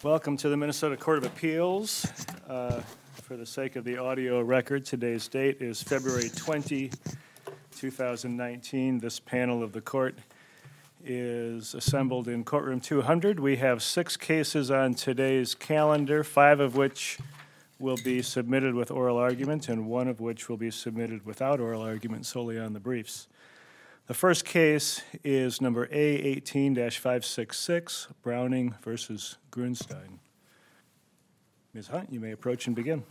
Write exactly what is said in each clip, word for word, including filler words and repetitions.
Welcome to the Minnesota Court of Appeals. Uh, for the sake of the audio record, today's date is February twentieth, two thousand nineteen. This panel of the court is assembled in courtroom two hundred. We have six cases on today's calendar, five of which will be submitted with oral argument and one of which will be submitted without oral argument solely on the briefs. The first case is number A eighteen dash five six six, Browning versus Grunstein. Miz Hunt, you may approach and begin.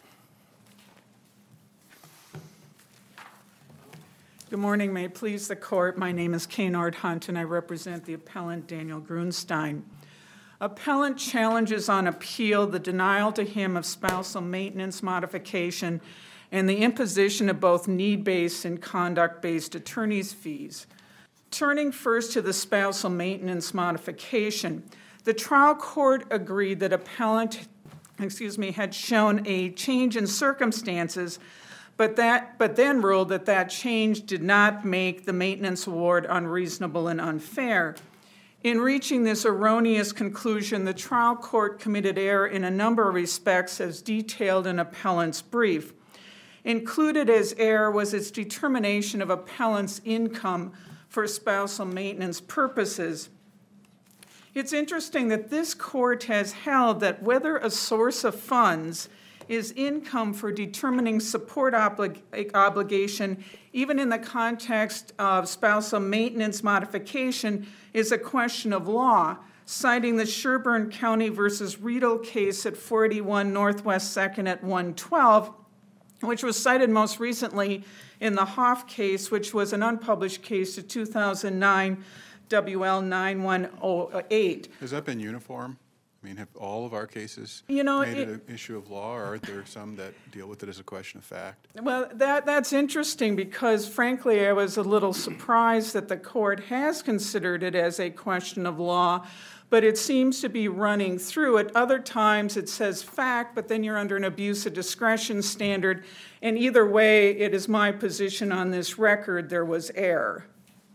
Good morning. May it please the court. My name is Kaynard Hunt, and I represent the appellant Daniel Grunstein. Appellant challenges on appeal the denial to him of spousal maintenance modification and the imposition of both need-based and conduct-based attorney's fees. Turning first to the spousal maintenance modification, the trial court agreed that appellant, excuse me, had shown a change in circumstances, but that, but then ruled that that change did not make the maintenance award unreasonable and unfair. In reaching this erroneous conclusion, the trial court committed error in a number of respects as detailed in appellant's brief. Included as error was its determination of appellant's income for spousal maintenance purposes. It's interesting that this court has held that whether a source of funds is income for determining support oblig- obligation, even in the context of spousal maintenance modification, is a question of law, citing the Sherburne County versus Riedel case at four eighty-one Northwest second at one twelve, which was cited most recently in the Hoff case, which was an unpublished case of two thousand nine W L nine one oh eight. Has that been uniform? I mean, have all of our cases you know, made it, it an issue of law, or are there some that deal with it as a question of fact? Well, that that's interesting because, frankly, I was a little surprised that the court has considered it as a question of law, but it seems to be running through. At other times it says fact, but then you're under an abuse of discretion standard, and either way, it is my position on this record there was error.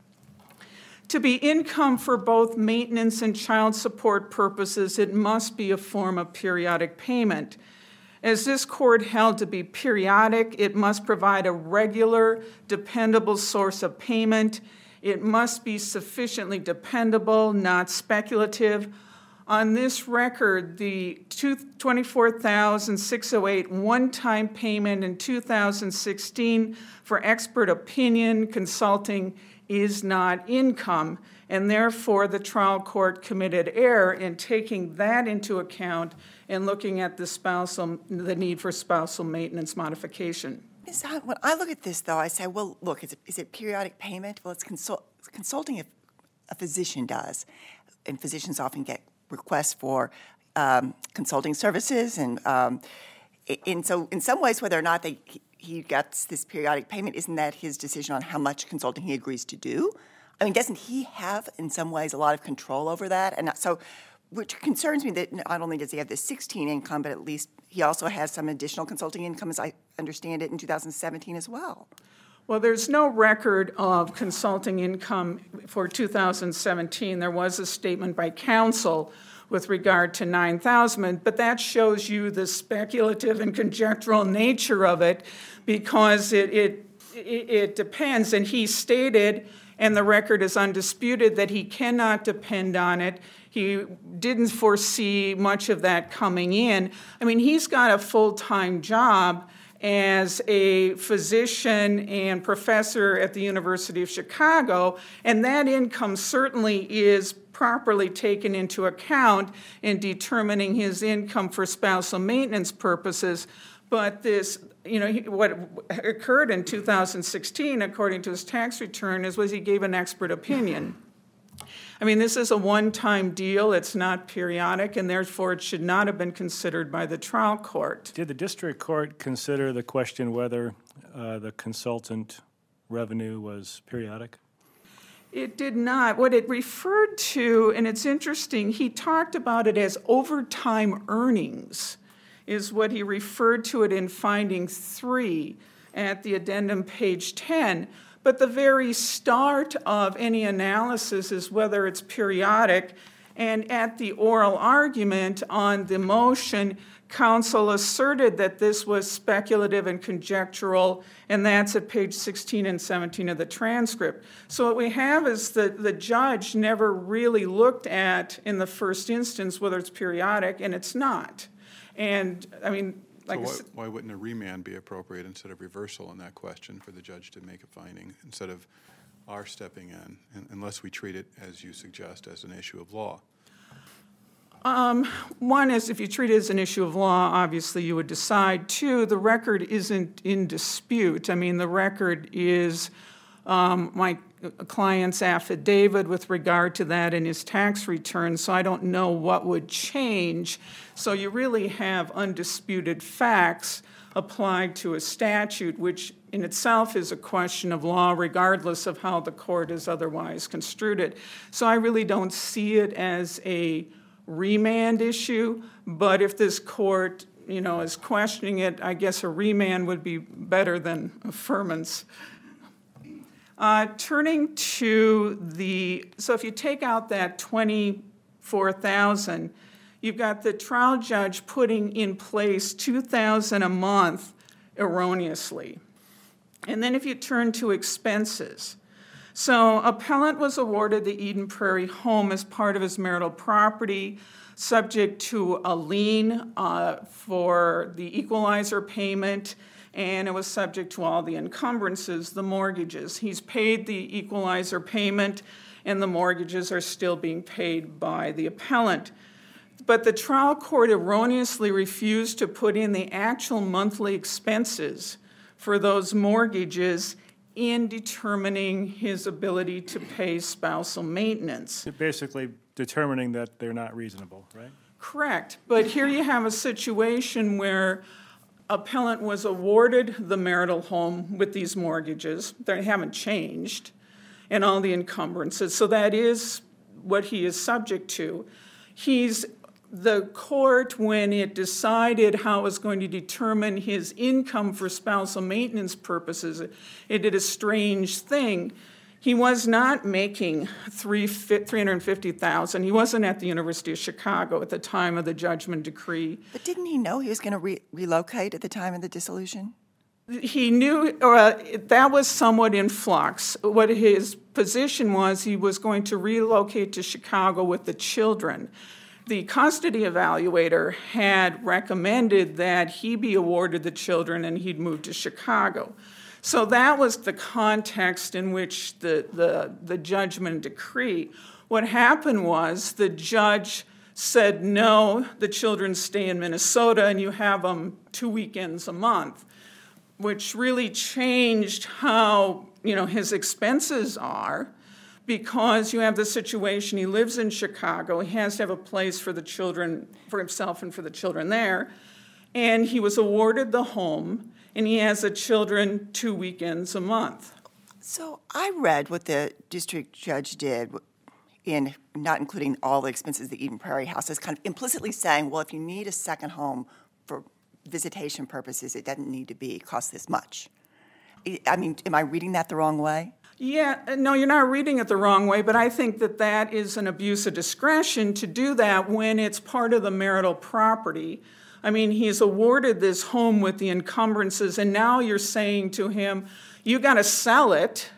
To be income for both maintenance and child support purposes, it must be a form of periodic payment. As this court held to be periodic, it must provide a regular, dependable source of payment. It must be sufficiently dependable, not speculative. On this record, the twenty-four thousand six hundred eight one-time payment in two thousand sixteen for expert opinion consulting is not income, and therefore the trial court committed error in taking that into account and looking at the spousal, the need for spousal maintenance modification. Miz Hunt, when I look at this, though, I say, well, look, is it, is it periodic payment? Well, it's consult, consulting if a physician does, and physicians often get requests for um, consulting services, and um, in so in some ways, whether or not they he gets this periodic payment, isn't that his decision on how much consulting he agrees to do? I mean, doesn't he have, in some ways, a lot of control over that? And so, which concerns me that not only does he have this sixteen income, but at least he also has some additional consulting income, as I understand it, in two thousand seventeen as well. Well, there's no record of consulting income for two thousand seventeen. There was a statement by counsel with regard to nine thousand, but that shows you the speculative and conjectural nature of it because it, it, it, it depends. And he stated, and the record is undisputed, that he cannot depend on it. He didn't foresee much of that coming in. I mean, he's got a full-time job as a physician and professor at the University of Chicago, and that income certainly is properly taken into account in determining his income for spousal maintenance purposes. But this, you know, what occurred in two thousand sixteen, according to his tax return, is was he gave an expert opinion. I mean, this is a one-time deal. It's not periodic, and therefore it should not have been considered by the trial court. Did the district court consider the question whether uh, the consultant revenue was periodic? It did not. What it referred to, and it's interesting, he talked about it as overtime earnings, is what he referred to it in finding three at the addendum page ten. But the very start of any analysis is whether it's periodic, And at the oral argument on the motion, counsel asserted that this was speculative and conjectural, and that's at page sixteen and seventeen of the transcript. So what we have is that the judge never really looked at, in the first instance, whether it's periodic, and it's not. And, I mean, like So I why, said, why wouldn't a remand be appropriate instead of reversal on that question for the judge to make a finding, instead of our stepping in, un- unless we treat it, as you suggest, as an issue of law? Um, one is, if you treat it as an issue of law, obviously you would decide. Two, the record isn't in dispute. I mean, the record is um, my client's affidavit with regard to that in his tax return, so I don't know what would change. So you really have undisputed facts applied to a statute, which in itself is a question of law, regardless of how the court has otherwise construed it. So I really don't see it as a remand issue, but if this court, you know, is questioning it, I guess a remand would be better than affirmance. Uh, turning to the, so if you take out that twenty-four thousand, you've got the trial judge putting in place two thousand a month erroneously. And then if you turn to expenses, so appellant was awarded the Eden Prairie home as part of his marital property, subject to a lien uh, for the equalizer payment, and it was subject to all the encumbrances, the mortgages. He's paid the equalizer payment, and the mortgages are still being paid by the appellant. But the trial court erroneously refused to put in the actual monthly expenses for those mortgages in determining his ability to pay spousal maintenance. Basically determining that they're not reasonable, right? Correct. But here you have a situation where appellant was awarded the marital home with these mortgages. They haven't changed, and all the encumbrances. So that is what he is subject to. He's the court, when it decided how it was going to determine his income for spousal maintenance purposes, it did a strange thing. He was not making three hundred fifty thousand dollars. He wasn't at the University of Chicago at the time of the judgment decree. But didn't he know he was going to re- relocate at the time of the dissolution? He knew uh, that was somewhat in flux. What his position was, he was going to relocate to Chicago with the children. The custody evaluator had recommended that he be awarded the children and he'd move to Chicago. So that was the context in which the, the, the judgment decree. What happened was the judge said, no, the children stay in Minnesota and you have them two weekends a month, which really changed how, you know, his expenses are, because you have the situation, he lives in Chicago, he has to have a place for the children, for himself and for the children there, and he was awarded the home, and he has the children two weekends a month. So I read what the district judge did in not including all the expenses of the Eden Prairie house as kind of implicitly saying, well, if you need a second home for visitation purposes, it doesn't need to be cost this much. I mean, am I reading that the wrong way? Yeah, no, you're not reading it the wrong way, but I think that that is an abuse of discretion to do that when it's part of the marital property. I mean, he's awarded this home with the encumbrances, and now you're saying to him, you got to sell it,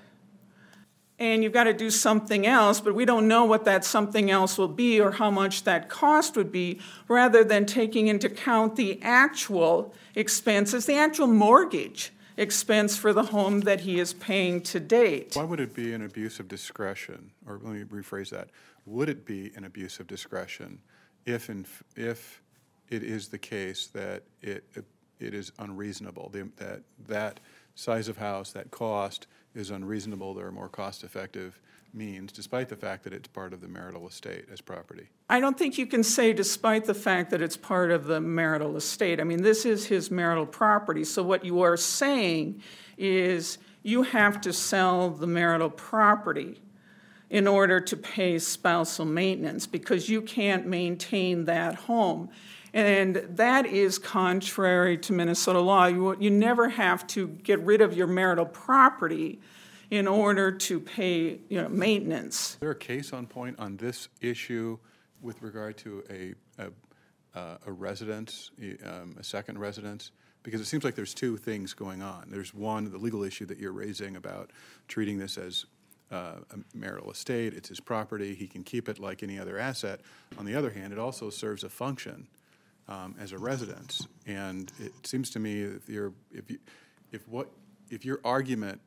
and you've got to do something else, but we don't know what that something else will be or how much that cost would be, rather than taking into account the actual expenses, the actual mortgage expense for the home that he is paying to date. Why would it be an abuse of discretion, or let me rephrase that, would it be an abuse of discretion if in, if it is the case that it it is unreasonable, that that size of house, that cost is unreasonable, there are more cost-effective means, despite the fact that it's part of the marital estate as property? I don't think you can say despite the fact that it's part of the marital estate. I mean, this is his marital property, so what you are saying is you have to sell the marital property in order to pay spousal maintenance because you can't maintain that home. And that is contrary to Minnesota law. You, you never have to get rid of your marital property in order to pay, you know, maintenance. Is there a case on point on this issue with regard to a, a, uh, a residence, um, a second residence? Because it seems like there's two things going on. There's one, the legal issue that you're raising about treating this as uh, a marital estate, it's his property, he can keep it like any other asset. On the other hand, it also serves a function um, as a residence. And it seems to me if you're, if you, if what, if your argument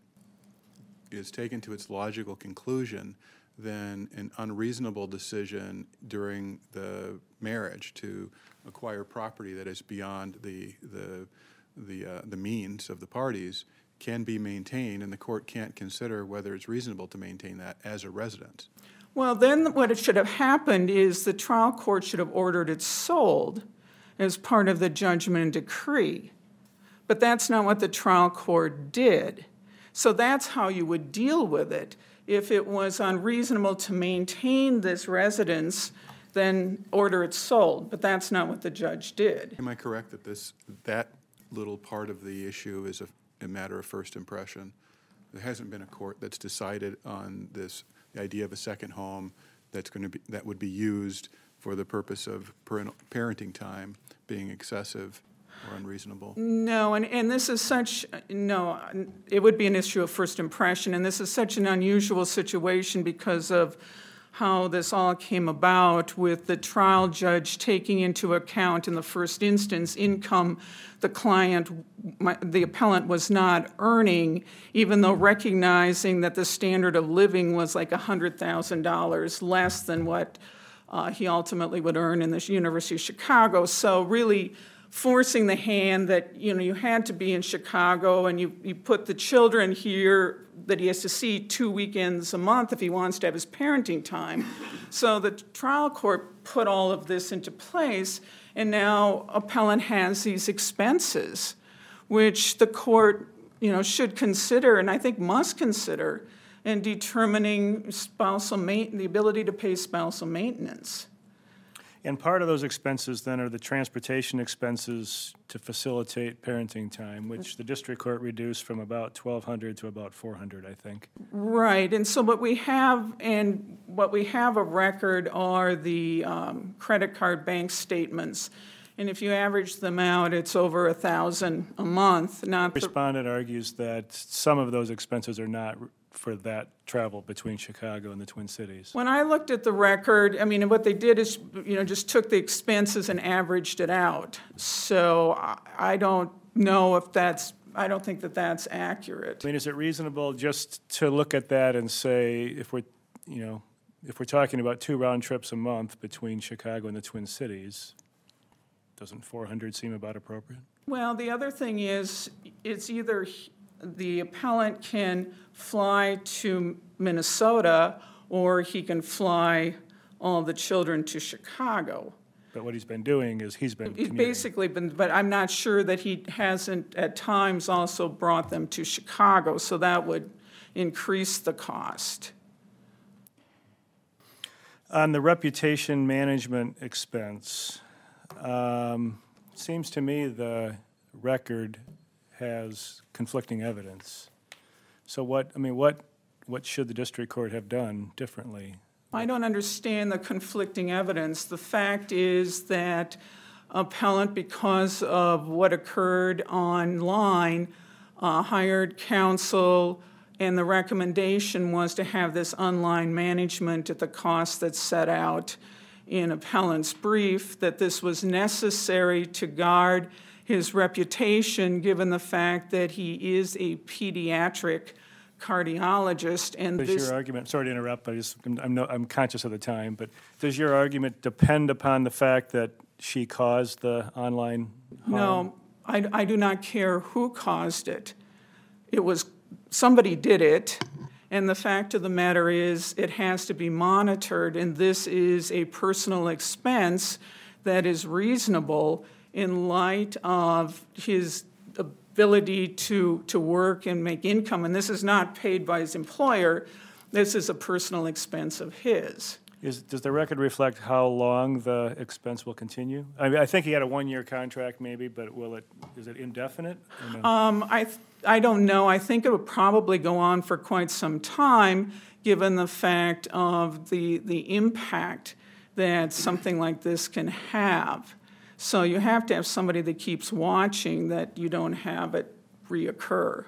is taken to its logical conclusion, then an unreasonable decision during the marriage to acquire property that is beyond the the the uh, the means of the parties can be maintained, and the court can't consider whether it's reasonable to maintain that as a residence. Well, then what it should have happened is the trial court should have ordered it sold as part of the judgment and decree. But that's not what the trial court did. So that's how you would deal with it. If it was unreasonable to maintain this residence, then order it sold. But that's not what the judge did. Am I correct that this that little part of the issue is a, a matter of first impression? There hasn't been a court that's decided on this, the idea of a second home that's going to be that would be used for the purpose of parental, parenting time being excessive or unreasonable? No, and, and this is such, no, it would be an issue of first impression, and this is such an unusual situation because of how this all came about with the trial judge taking into account in the first instance income the client, my, the appellant was not earning, even though recognizing that the standard of living was like one hundred thousand dollars less than what uh, he ultimately would earn in the University of Chicago. So really, forcing the hand that, you know, you had to be in Chicago and you, you put the children here that he has to see two weekends a month if he wants to have his parenting time. So the trial court put all of this into place, and now appellant has these expenses, which the court, you know, should consider, and I think must consider, in determining spousal ma- the ability to pay spousal maintenance. And part of those expenses then are the transportation expenses to facilitate parenting time, which the district court reduced from about twelve hundred to about four hundred, I think. Right, and so what we have, and what we have a record are the um, credit card bank statements. And if you average them out, it's over a thousand a month, not the, Respondent argues that some of those expenses are not for that travel between Chicago and the Twin Cities. when I looked at the record, I mean, what they did is, you know, just took the expenses and averaged it out. So I, I don't know if that's, I don't think that that's accurate. I mean, is it reasonable just to look at that and say, if we're, you know, if we're talking about two round trips a month between Chicago and the Twin Cities, doesn't four hundred seem about appropriate? Well, the other thing is, it's either he- the appellant can fly to Minnesota or he can fly all the children to Chicago. But what he's been doing is he's been He's commuting. basically been, but I'm not sure that he hasn't at times also brought them to Chicago, so that would increase the cost. On the reputation management expense, um, seems to me the record has conflicting evidence. So what, I mean, what, what should the district court have done differently? I don't understand the conflicting evidence. The fact is that appellant, because of what occurred online, uh, hired counsel, and the recommendation was to have this online management at the cost that's set out in appellant's brief, that this was necessary to guard his reputation, given the fact that he is a pediatric cardiologist, and Does this... your argument, sorry to interrupt, but I just, I'm, I'm, no, I'm conscious of the time, but does your argument depend upon the fact that she caused the online harm? No, I, I do not care who caused it. It was, somebody did it, and the fact of the matter is it has to be monitored, and this is a personal expense that is reasonable in light of his ability to, to work and make income. And this is not paid by his employer. This is a personal expense of his. Is, does the record reflect how long the expense will continue? I mean, I think he had a one-year contract maybe, but will it, is it indefinite? Or no? Um, I, th- I don't know. I think it would probably go on for quite some time, given the fact of the, the impact that something like this can have. So you have to have somebody that keeps watching that you don't have it reoccur.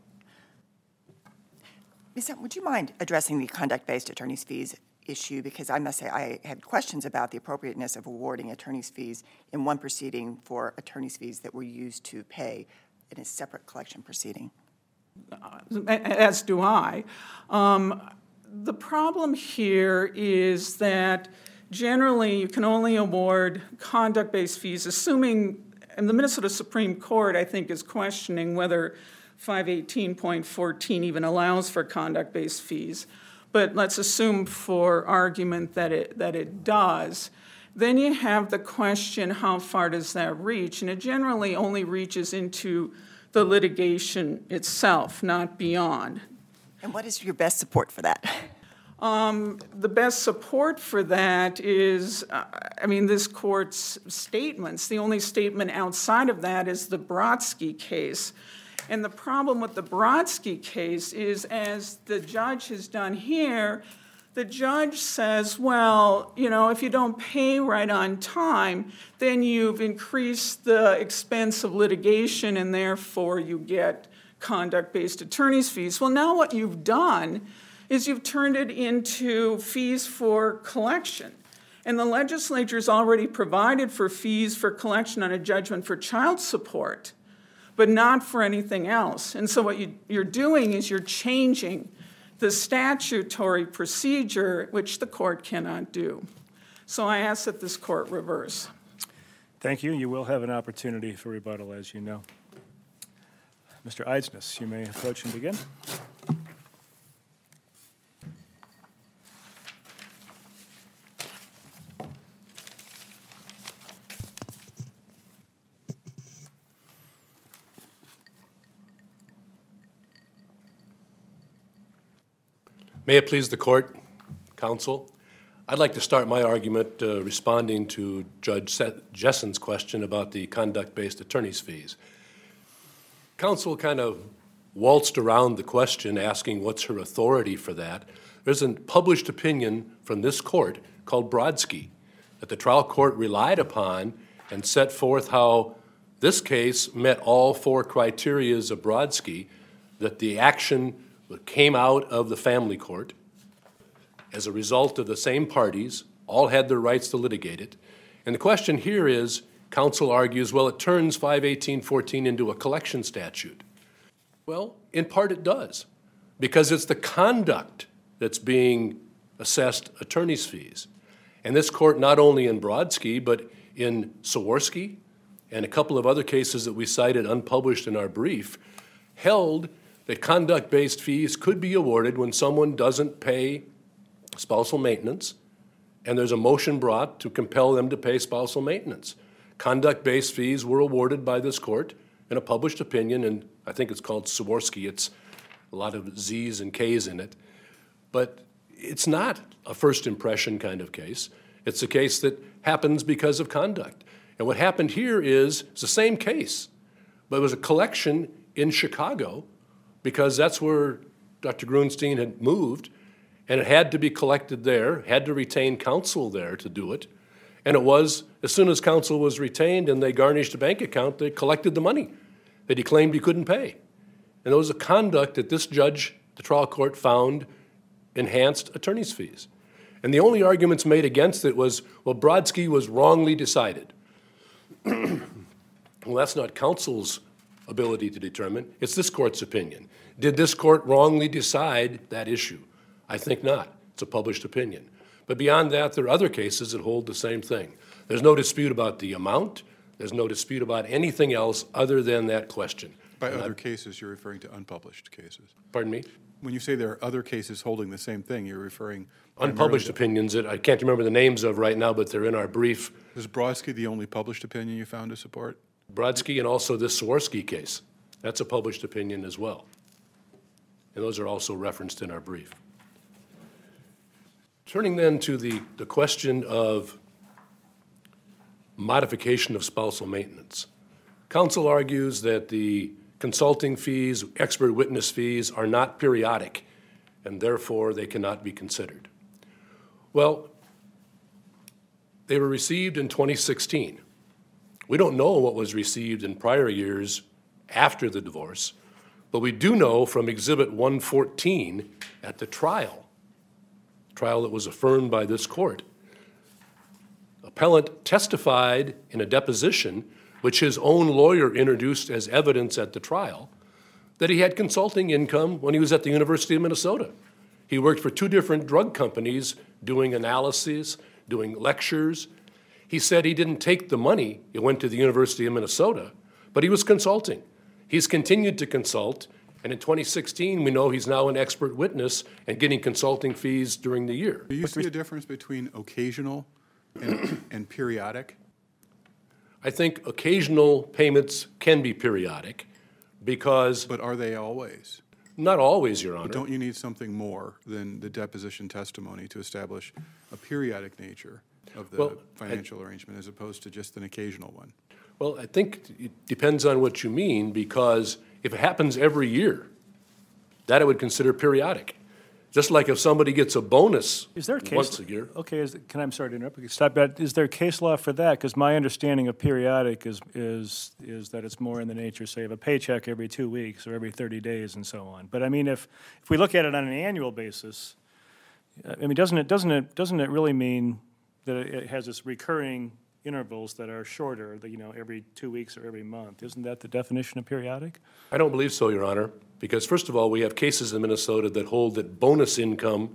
Miz Hunt, would you mind addressing the conduct-based attorney's fees issue? Because I must say I had questions about the appropriateness of awarding attorney's fees in one proceeding for attorney's fees that were used to pay in a separate collection proceeding. As do I. Um, the problem here is that generally you can only award conduct-based fees, assuming, and the Minnesota Supreme Court, I think, is questioning whether five eighteen point fourteen even allows for conduct-based fees. But let's assume for argument that it, that it does. Then you have the question, how far does that reach? And it generally only reaches into the litigation itself, not beyond. And what is your best support for that? Um, the best support for that is, uh, I mean, this court's statements. The only statement outside of that is the Brodsky case. And the problem with the Brodsky case is, as the judge has done here, the judge says, well, you know, if you don't pay right on time, then you've increased the expense of litigation and therefore you get conduct-based attorney's fees. Well, now what you've done is you've turned it into fees for collection. And the legislature's already provided for fees for collection on a judgment for child support, but not for anything else. And so what you, you're doing is you're changing the statutory procedure, which the court cannot do. So I ask that this court reverse. Thank you. You will have an opportunity for rebuttal, as you know. Mister Eidsness, you may approach and begin. May it please the court, counsel, I'd like to start my argument uh, responding to Judge Jessen's question about the conduct-based attorney's fees. Counsel kind of waltzed around the question asking what's her authority for that. There's a published opinion from this court called Brodsky that the trial court relied upon and set forth how this case met all four criterias of Brodsky, that the action came out of the family court as a result of the same parties, all had their rights to litigate it. And the question here is, counsel argues, well, it turns five eighteen fourteen into a collection statute. Well, in part it does, because it's the conduct that's being assessed attorney's fees. And this court, not only in Brodsky, but in Sawarski and a couple of other cases that we cited unpublished in our brief, held that conduct-based fees could be awarded when someone doesn't pay spousal maintenance, and there's a motion brought to compel them to pay spousal maintenance. Conduct-based fees were awarded by this court in a published opinion, and I think it's called Sawarski. It's a lot of Z's and K's in it. But it's not a first impression kind of case. It's a case that happens because of conduct. And what happened here is it's the same case, but it was a collection in Chicago, because that's where Doctor Grunstein had moved, and it had to be collected there, had to retain counsel there to do it. And it was, as soon as counsel was retained and they garnished a bank account, they collected the money that he claimed he couldn't pay. And it was a conduct that this judge, the trial court, found enhanced attorney's fees. And the only arguments made against it was, well, Brodsky was wrongly decided. Well, that's not counsel's ability to determine. It's this court's opinion. Did this court wrongly decide that issue? I think not. It's a published opinion. But beyond that, there are other cases that hold the same thing. There's no dispute about the amount. There's no dispute about anything else other than that question. By And other I- cases, you're referring to unpublished cases. Pardon me? When you say there are other cases holding the same thing, you're referring primarily Unpublished to- opinions that I can't remember the names of right now, but they're in our brief. Is Brodsky the only published opinion you found to support? Brodsky and also this Sawarski case. That's a published opinion as well. And those are also referenced in our brief. Turning then to the, the question of modification of spousal maintenance. Counsel argues that the consulting fees, expert witness fees are not periodic, and therefore they cannot be considered. Well, They were received in twenty sixteen. We don't know what was received in prior years after the divorce, but we do know from Exhibit one fourteen at the trial, trial that was affirmed by this court, appellant testified in a deposition, which his own lawyer introduced as evidence at the trial, that he had consulting income when he was at the University of Minnesota. He worked for two different drug companies doing analyses, doing lectures. He said he didn't take the money, he went to the University of Minnesota, but he was consulting. He's continued to consult, and in twenty sixteen, we know he's now an expert witness and getting consulting fees during the year. Do you see a difference between occasional and, and periodic? I think occasional payments can be periodic because, But are they always? not always, Your Honor. But don't you need something more than the deposition testimony to establish a periodic nature of the Well, I- financial arrangement as opposed to just an occasional one? Well, I think it depends on what you mean, because if it happens every year, that I would consider periodic. Just like if somebody gets a bonus Is there a case? once a year. Okay, is, can I, I'm sorry to interrupt, stop that. Is there case law for that? Because my understanding of periodic is, is, is that it's more in the nature, say, of a paycheck every two weeks or every thirty days and so on. But I mean, if, if we look at it on an annual basis, I mean, doesn't it, doesn't it, doesn't it really mean that it has this recurring intervals that are shorter, that, you know, every two weeks or every month? Isn't that the definition of periodic? I don't believe so, Your Honor, because first of all, we have cases in Minnesota that hold that bonus income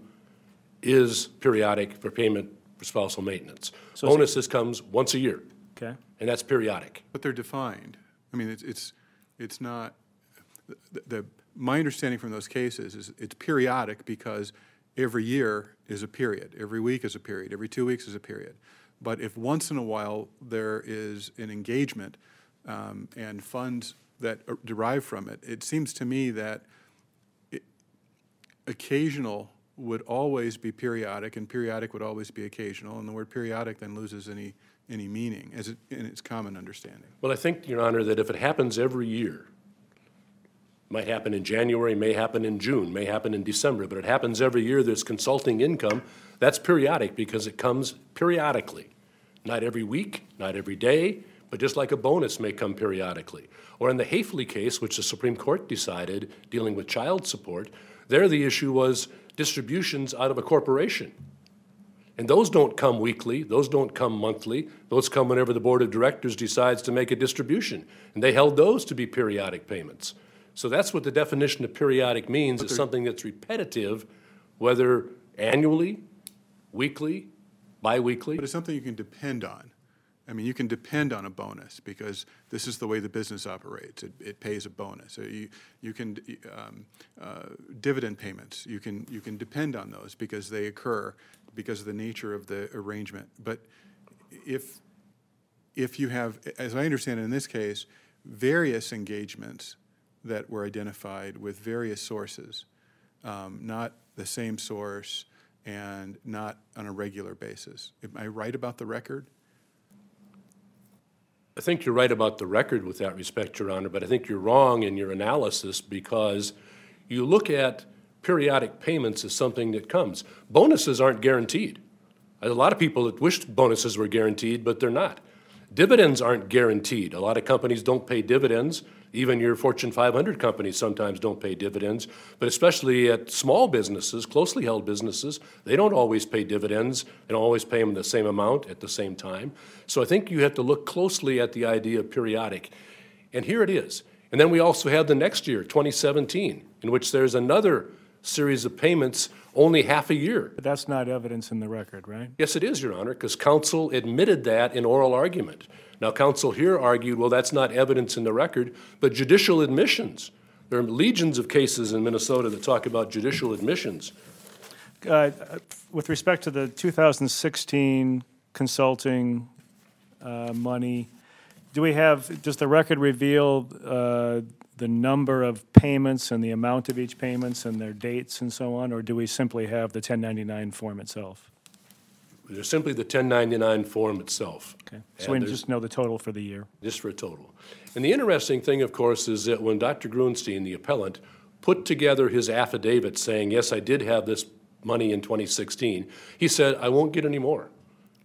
is periodic for payment for spousal maintenance. So is it- Bonuses comes once a year, Okay. and that's periodic. But they're defined. I mean, it's, it's, it's not, the, the, my understanding from those cases is it's periodic because every year is a period, every week is a period, every two weeks is a period. But if once in a while there is an engagement um, and funds that are derive from it, it seems to me that it, occasional would always be periodic and periodic would always be occasional, and the word periodic then loses any, any meaning as it, in its common understanding. Well, I think, Your Honor, that if it happens every year, might happen in January, may happen in June, may happen in December, but it happens every year, there's consulting income, that's periodic because it comes periodically. Not every week, not every day, but just like a bonus may come periodically. Or in the Hafley case, which the Supreme Court decided, dealing with child support, there the issue was distributions out of a corporation. And those don't come weekly, those don't come monthly, those come whenever the Board of Directors decides to make a distribution. And they held those to be periodic payments. So that's what the definition of periodic means, is something that's repetitive, whether annually, weekly, biweekly. But it's something you can depend on. I mean, you can depend on a bonus because this is the way the business operates. It, it pays a bonus. So you, you can, um, uh, dividend payments, you can, you can depend on those because they occur because of the nature of the arrangement. But if, if you have, as I understand it in this case, various engagements that were identified with various sources, um, not the same source and not on a regular basis. Am I right about the record? I think you're right about the record with that respect, Your Honor, but I think you're wrong in your analysis because you look at periodic payments as something that comes. Bonuses aren't guaranteed. There's a lot of people that wish bonuses were guaranteed, but they're not. Dividends aren't guaranteed. A lot of companies don't pay dividends. Even your Fortune five hundred companies sometimes don't pay dividends, but especially at small businesses, closely held businesses, they don't always pay dividends and always pay them the same amount at the same time. So I think you have to look closely at the idea of periodic. And here it is. And then we also have the next year, twenty seventeen, in which there's another series of payments only half a year. But that's not evidence in the record, right? Yes, it is, Your Honor, because counsel admitted that in oral argument. Now, counsel here argued, well, that's not evidence in the record, but judicial admissions. There are legions of cases in Minnesota that talk about judicial admissions. Uh, With respect to the two thousand sixteen consulting uh, money, do we have, does the record reveal uh, the number of payments and the amount of each payments and their dates and so on, or do we simply have the ten ninety-nine form itself? There's simply the ten ninety-nine form itself. Okay, And so we there's- just know the total for the year. Just for a total. And the interesting thing, of course, is that when Doctor Grunstein, the appellant, put together his affidavit saying, yes, I did have this money in twenty sixteen, he said, I won't get any more.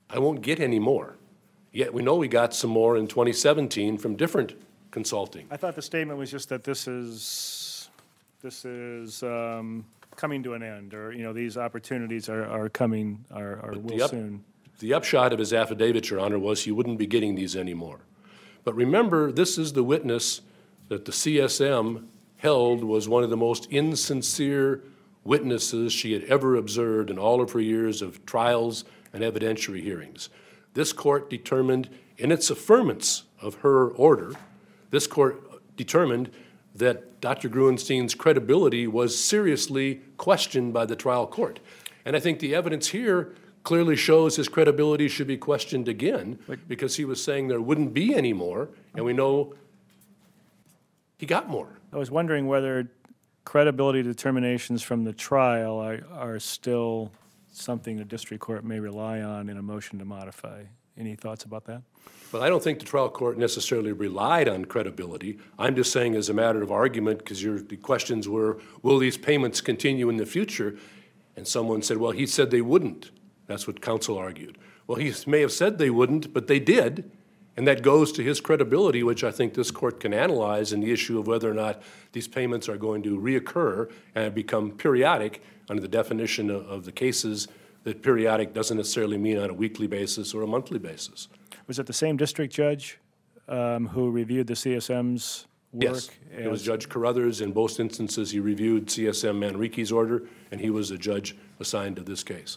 I won't get any more. Yet we know we got some more in twenty seventeen from different consulting. I thought the statement was just that this is, this is um, coming to an end, or, you know, these opportunities are, are coming, are, are The will up- soon. The upshot of his affidavit, Your Honor, was he wouldn't be getting these anymore. But remember, this is the witness that the C S M held was one of the most insincere witnesses she had ever observed in all of her years of trials and evidentiary hearings. This court determined, in its affirmance of her order, this court determined that Doctor Gruenstein's credibility was seriously questioned by the trial court. And I think the evidence here clearly shows his credibility should be questioned again, because he was saying there wouldn't be any more, and we know he got more. I was wondering whether credibility determinations from the trial are, are still something the district court may rely on in a motion to modify. Any thoughts about that? But I don't think the trial court necessarily relied on credibility. I'm just saying as a matter of argument, because your the questions were, will these payments continue in the future? And someone said, well, he said they wouldn't. That's what counsel argued. Well, he may have said they wouldn't, but they did. And that goes to his credibility, which I think this court can analyze in the issue of whether or not these payments are going to reoccur and become periodic under the definition of, of the cases, that periodic doesn't necessarily mean on a weekly basis or a monthly basis. Was it the same district judge um, who reviewed the C S M's work? Yes, it was as- Judge Carruthers. In both instances, he reviewed C S M Manrique's order, and he was the judge assigned to this case.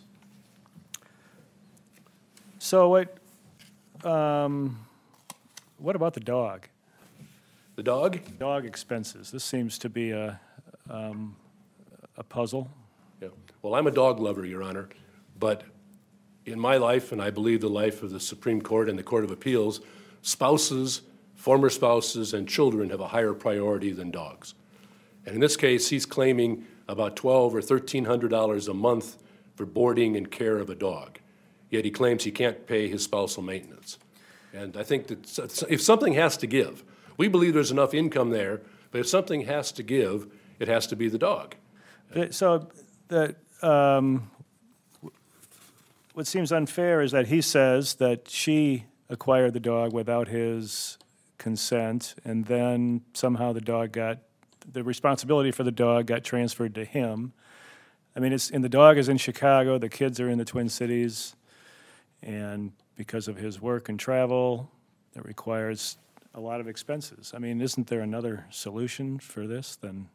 So what, um, what about the dog? The dog? Dog expenses. This seems to be a, um, a puzzle. Yeah. Well, I'm a dog lover, Your Honor, but in my life, and I believe the life of the Supreme Court and the Court of Appeals, spouses, former spouses, and children have a higher priority than dogs. And in this case, he's claiming about twelve or thirteen hundred dollars a month for boarding and care of a dog. Yet he claims he can't pay his spousal maintenance. And I think that if something has to give, we believe there's enough income there, but if something has to give, it has to be the dog. The- So the, um, what seems unfair is that he says that she acquired the dog without his consent, and then somehow the dog got, the responsibility for the dog got transferred to him. I mean, it's, and the dog is in Chicago, the kids are in the Twin Cities, and because of his work and travel, it requires a lot of expenses. I mean, isn't there another solution for this than?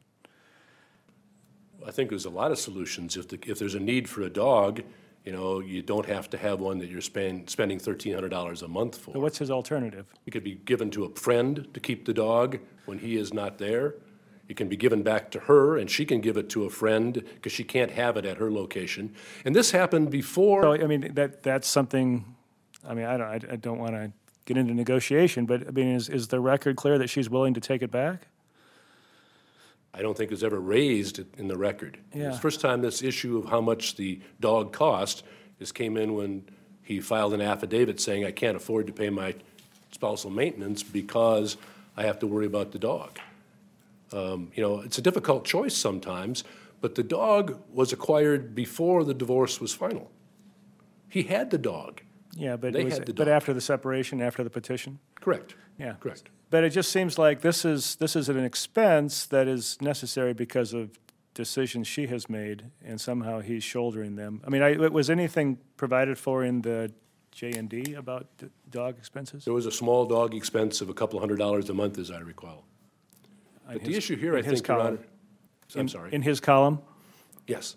I think there's a lot of solutions. If, the, if there's a need for a dog, you know, you don't have to have one that you're spend, spending thirteen hundred dollars a month for. So what's his alternative? It could be given to a friend to keep the dog when he is not there. It can be given back to her, and she can give it to a friend because she can't have it at her location. And this happened before. So, I mean, that, that's something, I mean, I don't, I I don't want to get into negotiation, but, I mean, is, is the record clear that she's willing to take it back? I don't think it was ever raised in the record. Yeah. It's the first time this issue of how much the dog cost is came in when he filed an affidavit saying, I can't afford to pay my spousal maintenance because I have to worry about the dog. Um, you know, it's a difficult choice sometimes, but the dog was acquired before the divorce was final. He had the dog. Yeah, but, They it was, had the but dog. after the separation, after the petition? Correct. Yeah. Correct. But it just seems like this is, this is an expense that is necessary because of decisions she has made, and somehow he's shouldering them. I mean, I, was anything provided for in the J and D about d- dog expenses? There was a small dog expense of a couple hundred dollars a month, as I recall. In But the his- issue here, I in his think, Your column. Honor, I'm In- sorry. In his column? Yes.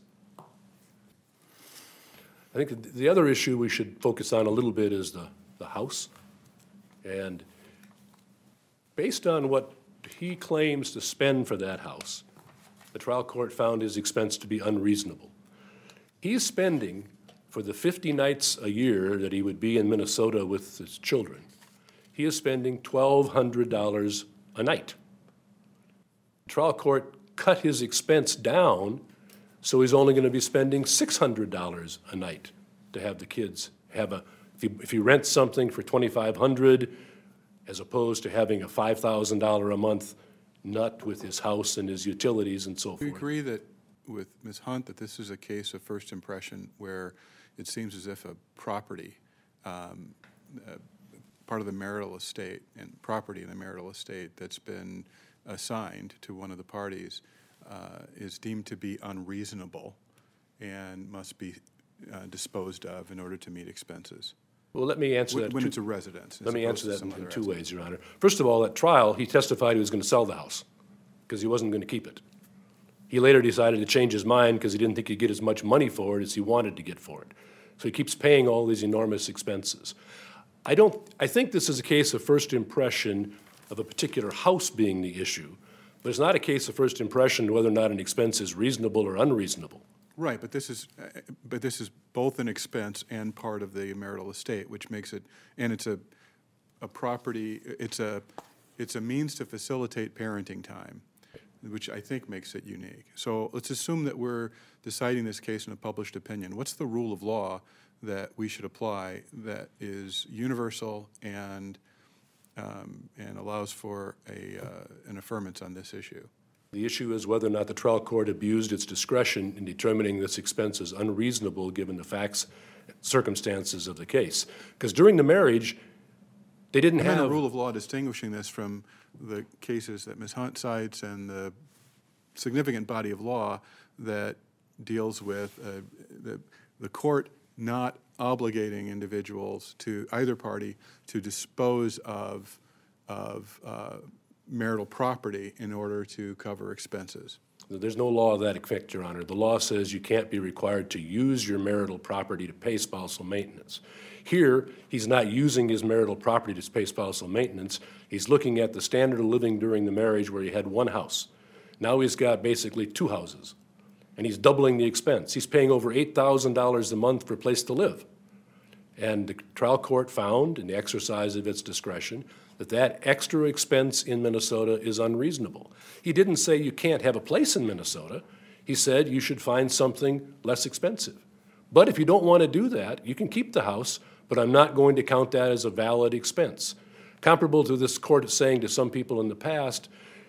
I think the- the other issue we should focus on a little bit is the, the house. And based on what he claims to spend for that house, the trial court found his expense to be unreasonable. He's spending, for the fifty nights a year that he would be in Minnesota with his children, he is spending twelve hundred dollars a night. Trial court cut his expense down, so he's only going to be spending six hundred dollars a night to have the kids have a, if he, if he rents something for twenty-five hundred dollars, as opposed to having a five thousand dollars a month nut with his house and his utilities and so Do you forth. agree that, with Miz Hunt, that this is a case of first impression where it seems as if a property um, uh, part of the marital estate and property in the marital estate that's been assigned to one of the parties uh, is deemed to be unreasonable and must be uh, disposed of in order to meet expenses. Well, let me answer When that. when two- it's a residence. as Let me opposed answer to that some in- in other two asset. ways, Your Honor. First of all, at trial, he testified he was going to sell the house because he wasn't going to keep it. He later decided to change his mind because he didn't think he'd get as much money for it as he wanted to get for it. So he keeps paying all these enormous expenses. I don't, I think this is a case of first impression of a particular house being the issue, but it's not a case of first impression whether or not an expense is reasonable or unreasonable. Right, but this is, uh, but this is both an expense and part of the marital estate, which makes it, and it's a, a property, it's a, it's a means to facilitate parenting time, which I think makes it unique. So let's assume that we're deciding this case in a published opinion. What's the rule of law that we should apply that is universal and, um, and allows for a, uh, an affirmance on this issue? The issue is whether or not the trial court abused its discretion in determining this expense is unreasonable given the facts, circumstances of the case. Because during the marriage, they didn't I mean, have. a rule of law distinguishing this from the cases that Miz Hunt cites and the significant body of law that deals with uh, the, the court not obligating individuals to either party to dispose of, of uh, marital property in order to cover expenses. There's no law of that effect, Your Honor. The law says you can't be required to use your marital property to pay spousal maintenance. Here, he's not using his marital property to pay spousal maintenance. He's looking at the standard of living during the marriage where he had one house. Now he's got basically two houses, and he's doubling the expense. He's paying over eight thousand dollars a month for a place to live. And the trial court found, in the exercise of its discretion, that that extra expense in Minnesota is unreasonable. He didn't say you can't have a place in Minnesota. He said you should find something less expensive. But if you don't want to do that, you can keep the house, but I'm not going to count that as a valid expense. Comparable to this court saying to some people in the past,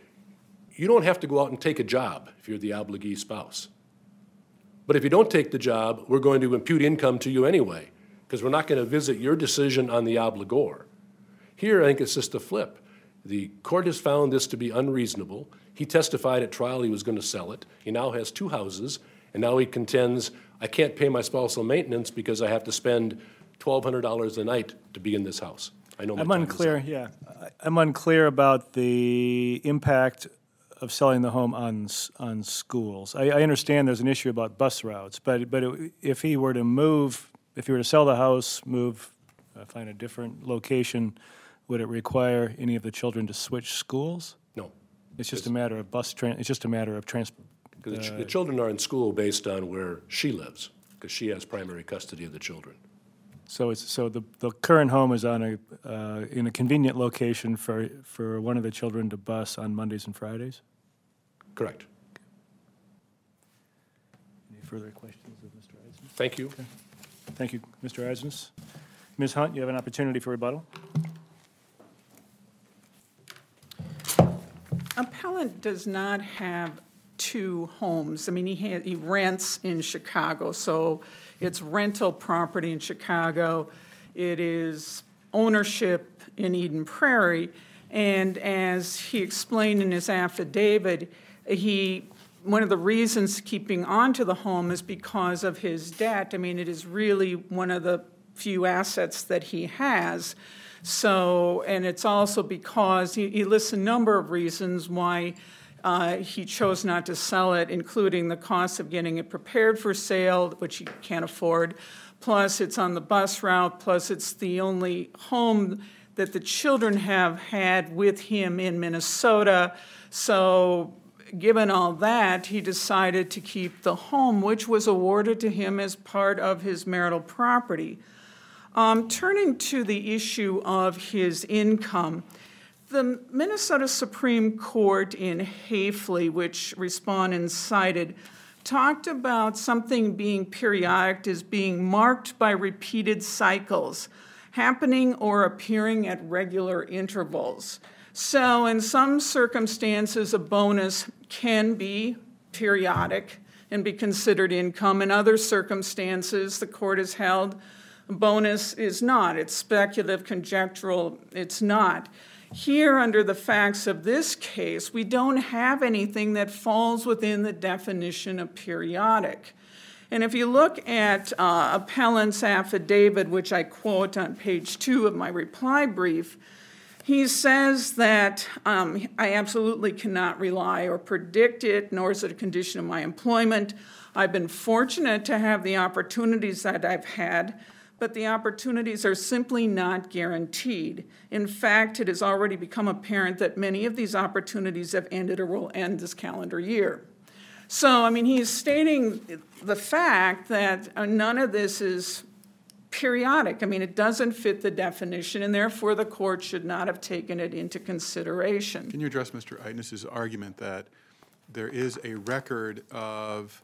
you don't have to go out and take a job if you're the obligee spouse. But if you don't take the job, we're going to impute income to you anyway, because we're not going to visit your decision on the obligor. Here, I think it's just a flip. The court has found this to be unreasonable. He testified at trial he was going to sell it. He now has two houses, and now he contends, I can't pay my spousal maintenance because I have to spend twelve hundred dollars a night to be in this house. I know my I'm time is unclear, up. yeah. I- I'm unclear about the impact of selling the home on, s- on schools. I, I understand there's an issue about bus routes, but, but it- if he were to move, if he were to sell the house, move, uh, find a different location, would it require any of the children to switch schools? No, It's just a matter of bus, tran- it's just a matter of trans, because the ch- the children are in school based on where she lives, because she has primary custody of the children. so it's, so the, the current home is on a, uh, in a convenient location for, for one of the children to bus on Mondays and Fridays? Correct. Any further questions of Mister Eisner? Thank you. Thank you, Mister Eisner. Miz Hunt, you have an opportunity for rebuttal. Appellant does not have two homes. I mean, he ha he rents in Chicago, so it's rental property in Chicago. It is ownership in Eden Prairie. And as he explained in his affidavit, he, one of the reasons keeping on to the home is because of his debt. I mean, it is really one of the few assets that he has. So, and it's also because he, he lists a number of reasons why uh, he chose not to sell it, including the cost of getting it prepared for sale, which he can't afford, plus it's on the bus route, plus it's the only home that the children have had with him in Minnesota. So given all that, he decided to keep the home, which was awarded to him as part of his marital property. Um, turning to the issue of his income, the Minnesota Supreme Court in Hafley, which respondents cited, talked about something being periodic as being marked by repeated cycles, happening or appearing at regular intervals. So in some circumstances, a bonus can be periodic and be considered income. In other circumstances, the court has held bonus is not. It's speculative, conjectural, it's not. Here, under the facts of this case, we don't have anything that falls within the definition of periodic. And if you look at uh, appellant's affidavit, which I quote on page two of my reply brief, he says that um, I absolutely cannot rely or predict it, nor is it a condition of my employment. I've been fortunate to have the opportunities that I've had, but the opportunities are simply not guaranteed. In fact, it has already become apparent that many of these opportunities have ended or will end this calendar year. So, I mean, he's stating the fact that none of this is periodic. I mean, it doesn't fit the definition, and therefore the court should not have taken it into consideration. Can you address Mister Eitness's argument that there is a record of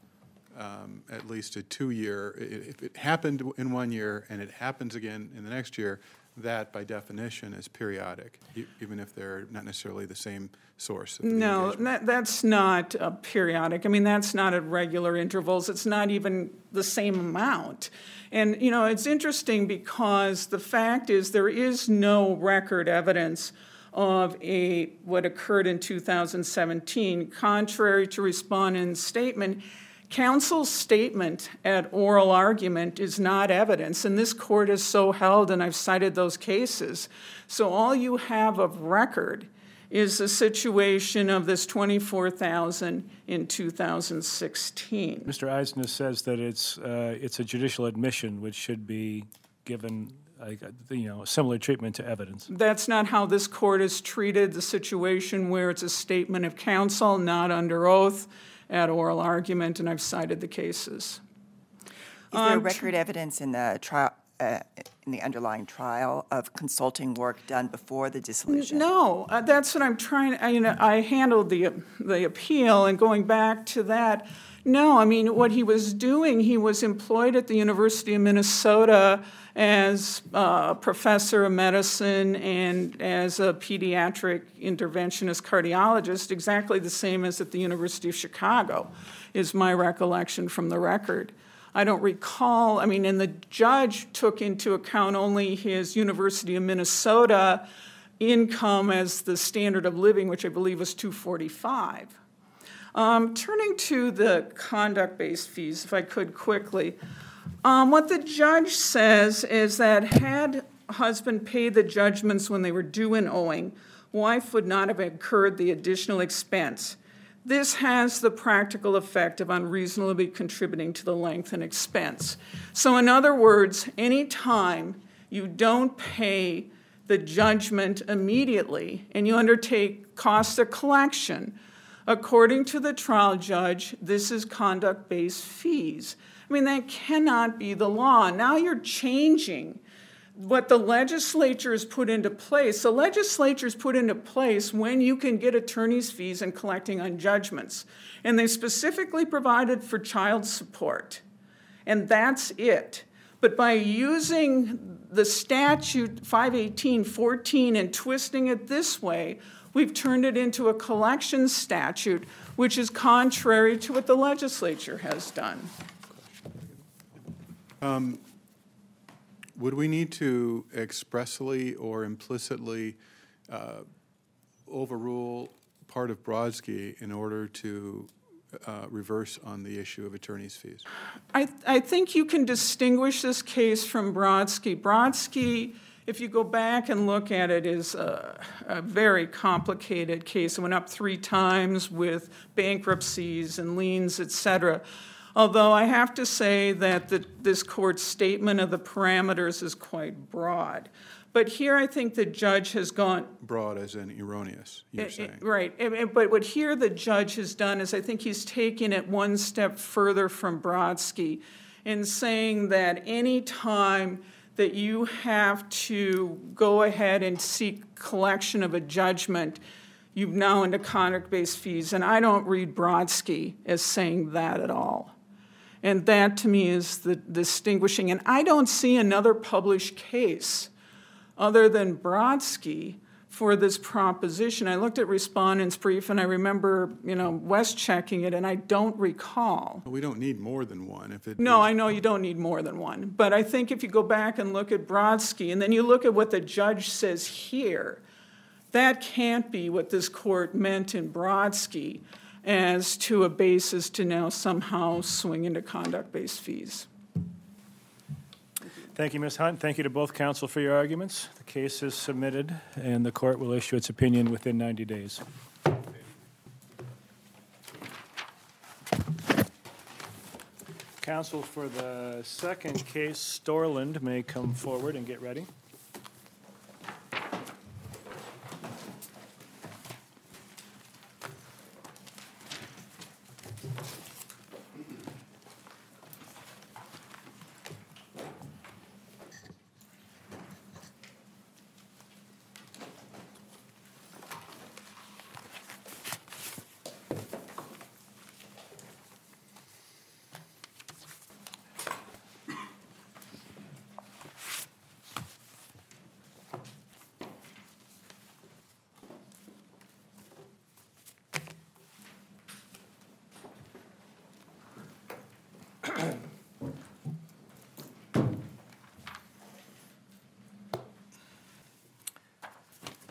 um, at least a two-year, if it happened in one year and it happens again in the next year, that by definition is periodic, e- even if they're not necessarily the same source of the No, engagement? that, that's not uh, periodic. I mean, that's not at regular intervals. It's not even the same amount. And, you know, it's interesting because the fact is there is no record evidence of a what occurred in two thousand seventeen. Contrary to respondent's statement, counsel's statement at oral argument is not evidence, and this court has so held, and I've cited those cases. So all you have of record is the situation of this twenty-four thousand in two thousand sixteen. Mister Eisner says that it's uh, it's a judicial admission which should be given, like, you know, similar treatment to evidence. That's not how this court has treated the situation where it's a statement of counsel, not under oath, at oral argument, and I've cited the cases. Is there Um, record evidence in the trial, uh, in the underlying trial of consulting work done before the dissolution? No, uh, that's what I'm trying, I, you know, I handled the, the appeal, and going back to that, no, I mean, what he was doing, he was employed at the University of Minnesota as a professor of medicine and as a pediatric interventionist cardiologist, exactly the same as at the University of Chicago, is my recollection from the record. I don't recall, I mean, and the judge took into account only his University of Minnesota income as the standard of living, which I believe was two forty-five. Um, turning to the conduct-based fees, if I could quickly, um, what the judge says is that had husband paid the judgments when they were due and owing, wife would not have incurred the additional expense. This has the practical effect of unreasonably contributing to the length and expense. So in other words, any time you don't pay the judgment immediately and you undertake costs of collection, according to the trial judge, this is conduct-based fees. I mean, that cannot be the law. Now you're changing what the legislature has put into place. The legislature has put into place when you can get attorney's fees and collecting on judgments. And they specifically provided for child support. And that's it. But by using the statute five eighteen fourteen and twisting it this way, we've turned it into a collection statute, which is contrary to what the legislature has done. Um, would we need to expressly or implicitly uh, overrule part of Brodsky in order to uh, reverse on the issue of attorney's fees? I, I think you can distinguish this case from Brodsky. Brodsky, if you go back and look at it, is a, a very complicated case. It went up three times with bankruptcies and liens, et cetera. Although I have to say that the, this court's statement of the parameters is quite broad. But here I think the judge has gone... Broad as in erroneous, you're It- saying. it- Right, And- and- but what here the judge has done is I think he's taken it one step further from Brodsky in saying that any time that you have to go ahead and seek collection of a judgment, you've now into conduct-based fees. And I don't read Brodsky as saying that at all. And that, to me, is the distinguishing. And I don't see another published case other than Brodsky for this proposition. I looked at respondent's brief, and I remember, you know, Wes checking it, and I don't recall. We don't need more than one if it. No, is- I know you don't need more than one, but I think if you go back and look at Brodsky, and then you look at what the judge says here, that can't be what this court meant in Brodsky as to a basis to now somehow swing into conduct-based fees. Thank you, Miz Hunt. Thank you to both counsel for your arguments. The case is submitted, and the court will issue its opinion within ninety days. Counsel for the second case, Storland, may come forward and get ready.